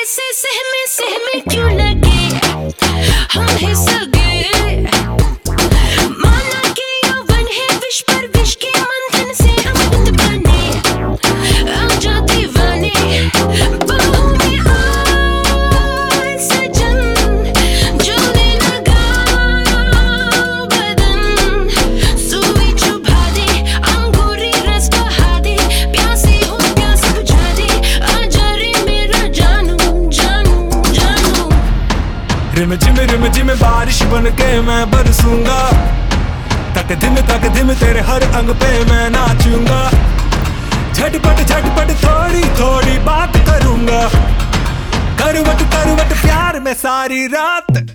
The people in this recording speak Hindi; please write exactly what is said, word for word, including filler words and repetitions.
ऐसे सहमे सहमे क्यों लगे हम है सगे। माना कि यौवन है विष पर विष के मंथन से अमृत बने। आजा दीवाने बाहों में आ सजन, जलने लगा बदन। सुई चुभा दे, अंगूरी रस बहा दे, प्यासी हो प्यास बुझा दे। आजा रे मेरा जानू जानू जानू। रिम झिम रिम झिम बारिश बन के मैं बरसूंगा, तक दिन तक दिन तेरे हर अंग पे मैं नाचूंगा। झटपट झटपट थोड़ी थोड़ी बात करूंगा, करवट करवट प्यार में सारी रात।